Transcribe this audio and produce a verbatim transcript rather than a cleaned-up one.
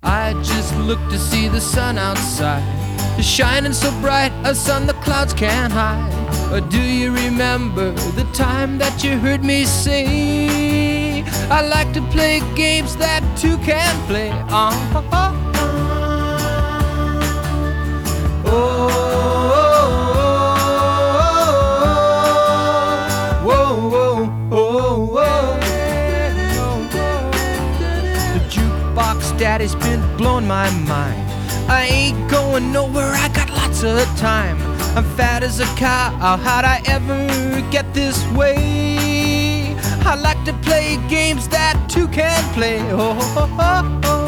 I just look to see the sun outside, shining so bright, a sun the clouds can't hide. Or do you remember the time that you heard me say, I like to play games that two can play? Uh, oh, oh, oh, oh, oh, oh, oh. The jukebox daddy's been blowing my mind. I ain't going nowhere, I got lots of time. I'm fat as a cow, how'd I ever get this way? I like to play games that two can play. Oh, oh, oh, oh.